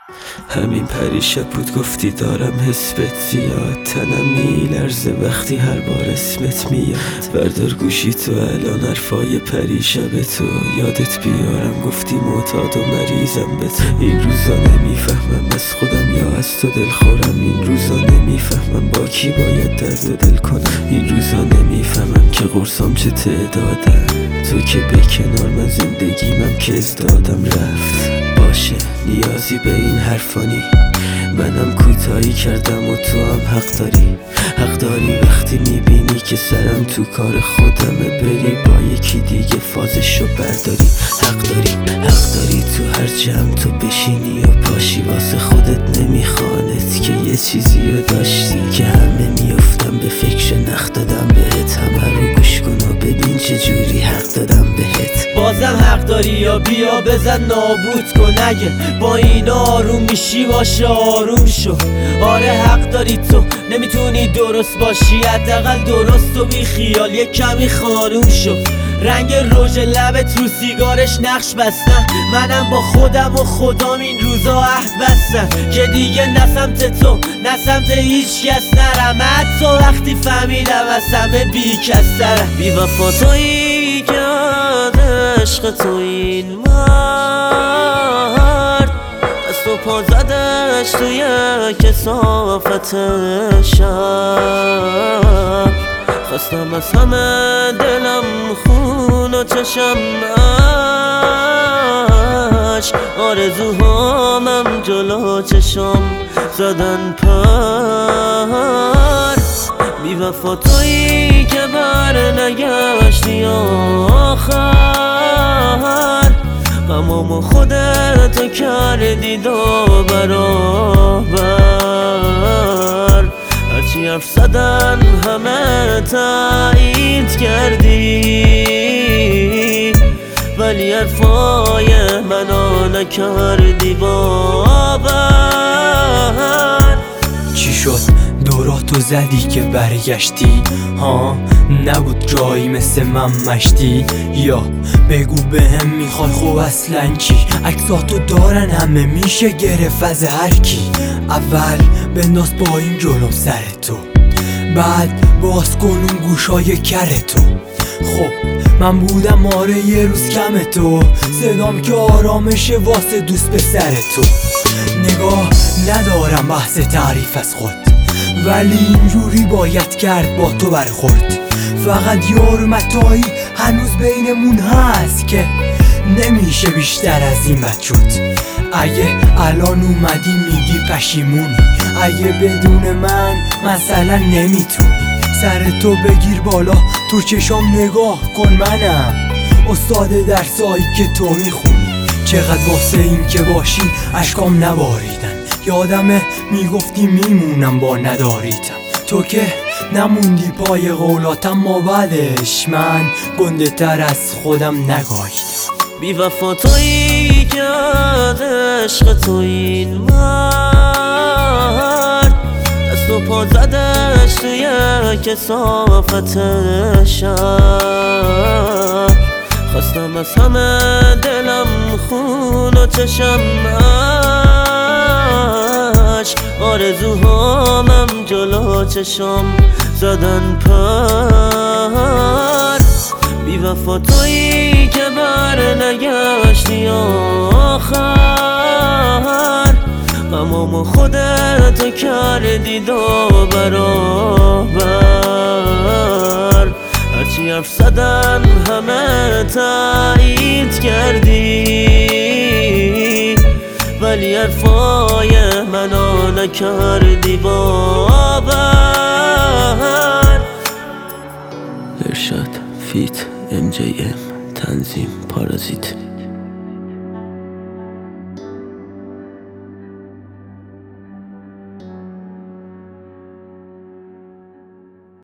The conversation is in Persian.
همین پریشب بود گفتی دارم حسبت زیاد، تنم میلرزه وقتی هر بار اسمت میاد. بردار گوشی تو الان حرفای پریشب تو یادت بیارم، گفتی معتاد و مریضم به تو. این روزا نمیفهمم از خودم یا از تو دلخورم، این روزا نمیفهمم با کی باید درد و دل کنم، این روزا نمیفهمم که قرصام چه تعدادن. تو که به کنار من زندگیمم که ازدادم رفت. باشه نیازی به این حرفانی، منم کوتاهی کردم و تو هم حق داری وقتی میبینی که سرم تو کار خودمه، بری با یکی دیگه فازشو برداری. حق داری تو هر جمع تو بشینی و پاشی، واسه خودت نمیخوانت که یه چیزیو داشتی که همه میافتم به فکر نخ دادم بهت. همه رو گوش کن و ببین چجوری حق دادم بهت. بازم حق داری یا بیا بزن نابود کن، اگه با این آروم میشی باشه آروم شو. آره حق داری تو نمیتونی درست باشی، حداقل درست و بی خیال یه کمی خانوم شو. رنگ رژ لبت رو سیگارش نقش بستن، منم با خودم و خدام این روزا عهد بستن که دیگه نه سمت تو نه سمت هیچ کس نرم، حتی وقتی فهمیدم از همه بی کس ترم. بی وفا تویی که عشق تو این مرد دست و پا زدش توی کثافت شب. خستم از همه دلم خون و چشم عشق، آرزوهامم جلو چشم زدن پر. بی وفا تویی که بر نگشتی آخر، غمامو خودت کردی دو برابر. هرچی حرف زدن همه تایید کردی، ولی حرفای منو نکردی باور. چی شد دوراتو زدی که برگشتی؟ ها نبود جایی مثل من مشتی؟ یا بگو بهم میخوای خب اصلا چی؟ عکساتو دارن همه میشه گرفت از هر کی. اول بنداز با این جلوم سر تو، بعد باز کنون گوشای کر تو. خب من بودم آره یه روز کم تو، صدام که آرامشه واسه دوست به سر تو. نگاه ندارم بحث تعریف از خود، ولی اینجوری باید کرد با تو برخورد. فقط یه حرمتایی هنوز بینمون هست که نمیشه بیشتر از این بد شد. اگه الان اومدی میگی پشیمونی، اگه بدون من مثلا نمیتونی، سر تو بگیر بالا تو چشام نگاه کن، منم استاد درسایی که تو میخونی. چقدر واسه این که باشی اشکام نباریدن، یادمه میگفتی میمونم با نداریتم، تو که نموندی پای قولاتم. ما بعدش من گنده تر از خودم نگاهیدم. بی وفا تویی که عشق تو این مرد دست و پا زدش توی کثافت شب. خستم از همه دلم خون و چشم عشق، آرزوهامم جلو چشم زدن پر. بی وفا تویی که بر نگشتی آخر، غمامو خودت کردی دو برابر. هرچی حرف زدن همه تایید کردی، ولی حرفای منو نکردی باور. ارشاد فیت MJM تنظیم پارازیت.